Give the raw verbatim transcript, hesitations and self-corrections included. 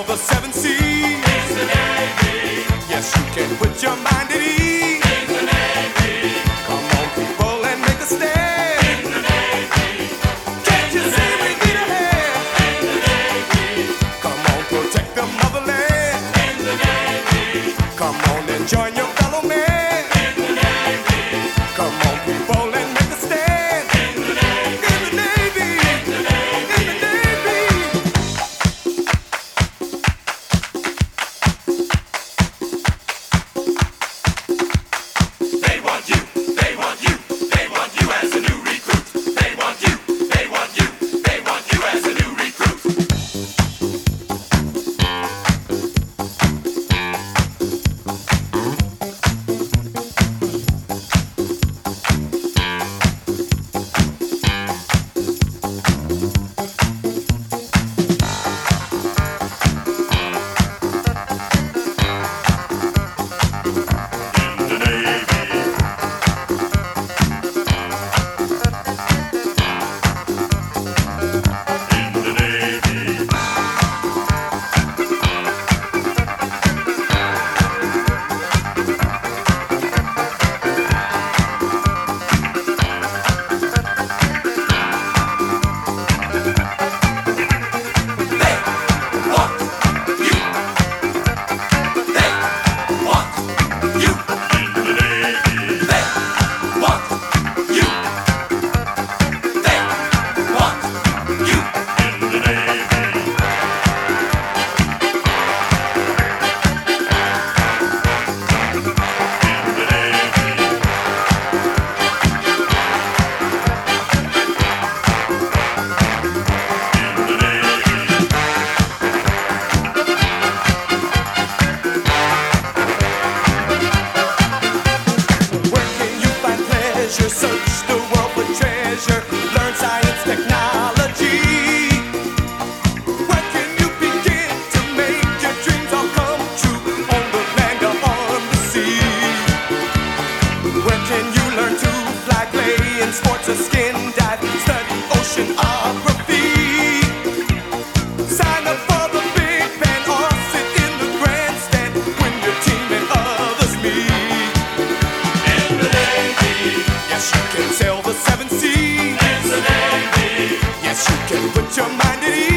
the seven seas. It's the Navy. Yes, you can put your mind at ease. It's the Navy. Come on, people, and make a stand. It's the Navy. Can't you see we need a hand? It's the Navy. Come on, protect the motherland. It's the Navy. Come on and join your fellow man. It's the Navy. Come on, people, and make a stand. It's the Navy. In the Navy. It's the Navy. In the Navy. They want you, they want you, they want you as a new recruit. They want you, they want you, they want you as a new recruit. Search the world for treasure, learn science, technology. Where can you begin to make your dreams all come true? On the land or on the sea? Where can you learn to fly, play in sports or skin dive, study oceanography? Sign up for the Big Band or sit in the grandstand when your team and others meet. In the Navy. Yes, you can sail the seven seas. It's the Navy. Yes, you can put your mind at ease.